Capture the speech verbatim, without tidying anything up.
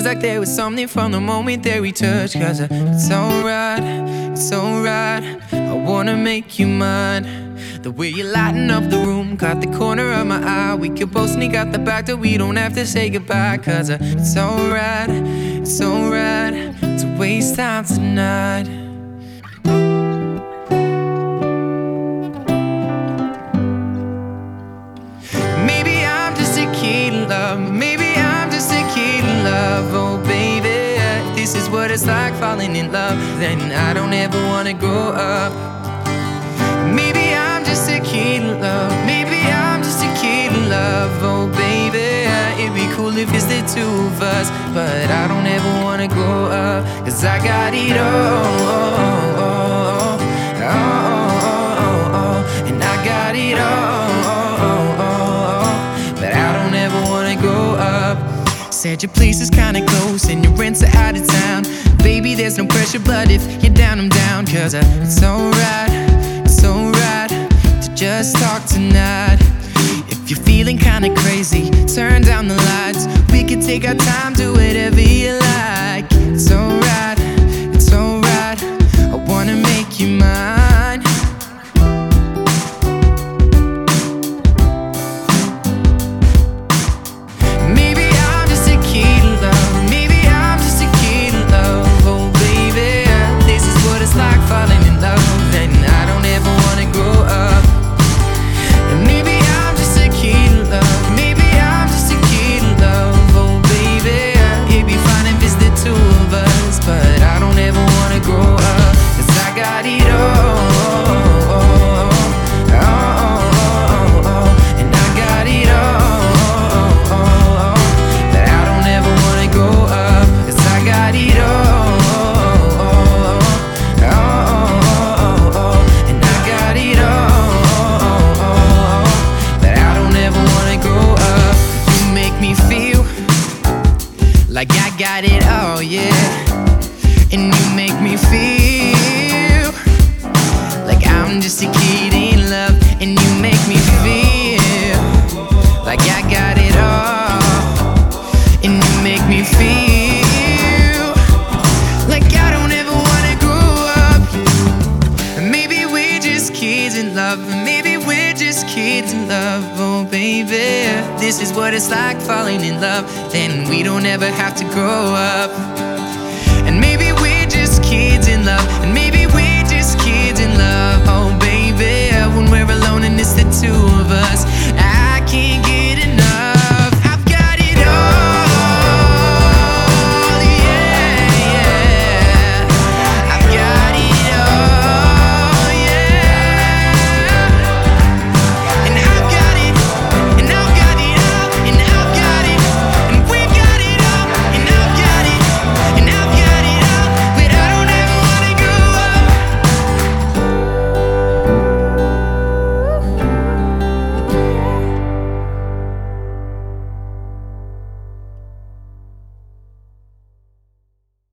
Feels like there was something from the moment that we touched. Cause it's alright, it's alright, I wanna make you mine. The way you lighten up the room, caught the corner of my eye. We could both sneak out the back door, we don't have to say goodbye. Cause it's alright, it's alright to waste time tonight. Maybe I'm just a kid in love, maybe I'm just a kid in love. Oh baby, this is what it's like falling in love. Then I don't ever wanna grow up. Maybe I'm just a kid in love, maybe I'm just a kid in love. Oh baby, it'd be cool if it's the two of us, but I don't ever wanna grow up. Cause I got it all, oh, oh, oh, oh, oh, and I got it all, oh, oh, but I don't ever wanna grow up. Said your place is kinda close and your rents are out of town. Baby, there's no pressure, but if you're down, I'm down. Cause it's alright, it's alright to just talk tonight. If you're feeling kinda crazy, turn down the lights. We can take our time, do whatever you like. It's alright, it's alright, I wanna make you mine. Maybe I'm just a kid in love, maybe I'm just a kid in love. Oh baby, this is what it's like falling in love. And I don't ever wanna grow up. And maybe I'm just a kid in love, maybe I'm just a kid in love. Oh baby, it'd be fine if it's the two of us, but I don't ever wanna grow up. Cause I got it all, oh, oh, oh, oh, and I got it all, oh, oh, but I don't ever wanna grow up. Cause I got it all, oh, oh, oh, and I got it all, but I don't ever wanna grow up. You make me feel like I got it all, yeah. And you make me feel like I'm just a kid in love. And you make me feel like I got it all. And you make me feel like I don't ever wanna grow up. Maybe we're just kids in love, maybe we're just kids in love. Oh baby, this is what it's like falling in love. Then we don't ever have to grow up.